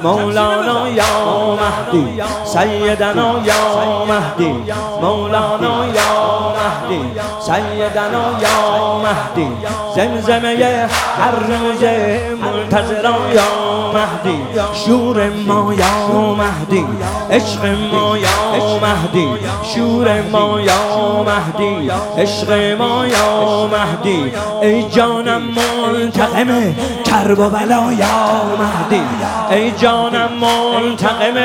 مولانا یا مهدی سیدنا یا مهدی مولانا یا مهدی سیدنا یا مهدی زمزمه هر روز منتظران یا مهدی شور ما یا مهدی عشق ما یا مهدی شور ما یا مهدی عشق ما یا مهدی ای جانم منتقم کرب و بلا یا مهدی ای جانم منتقم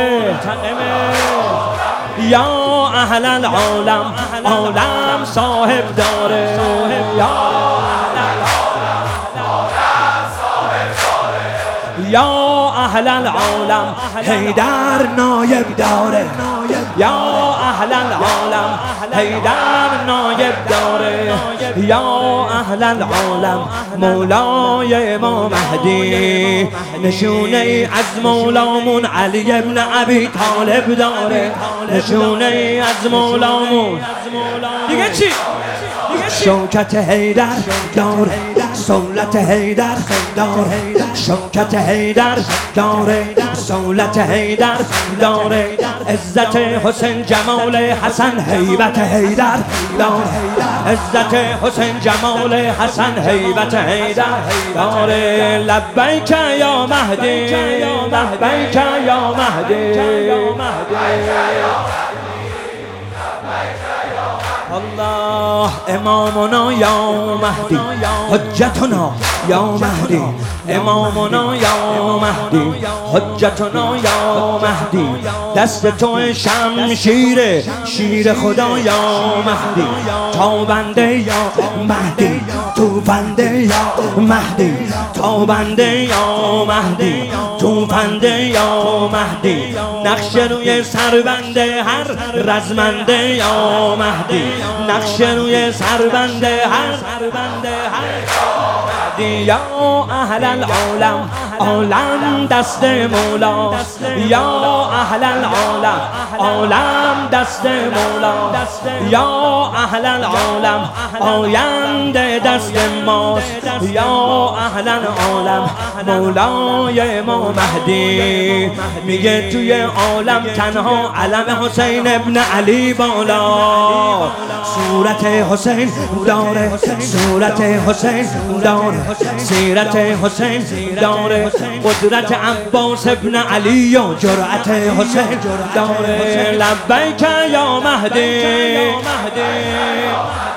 یا اهل العالم عالم صاحب داره یا اهل العالم حیدر نایب داره یا اهل العالم حیدر نایب داره یا اهل العالم مولای ما مهدی نشونه از مولامون علی ابن ابی طالب داره نشونه از مولامون دیگه چی؟ شوکت حیدر داره سولت حیدر داره شوکت حیدر داره سولت حیدر داره عزت حسین جمال حسن هیبت حیدر داره عزت حسین جمال حسن هیبت حیدر داره لبیک یا مهدی لبیک یا مهدی الله امامنا یا مهدی حجتنا یا مهدی امامنا یا مهدی حجتنا یا مهدی دست تو شمشیر شیر خدا یا مهدی تابنده یا مهدی توفنده یا مهدی تابنده یا مهدی توفنده یا مهدی نقش روی سربنده هر رزمنده یا مهدی نقش روی سربنده هر یا اهل العالم عالم دست مولاست یا اهل العالم عالم دست مولاست یا اهل العالم آینده دست ماست یا اهل العالم مولای ما مهدی میگه توی عالم تنها علم حسین ابن علی بالا صورت حسین داره صورت حسین داره سیرت حسین داره قدرت عباس ابن علی و جرأت حسین داره لبیک یا مهدی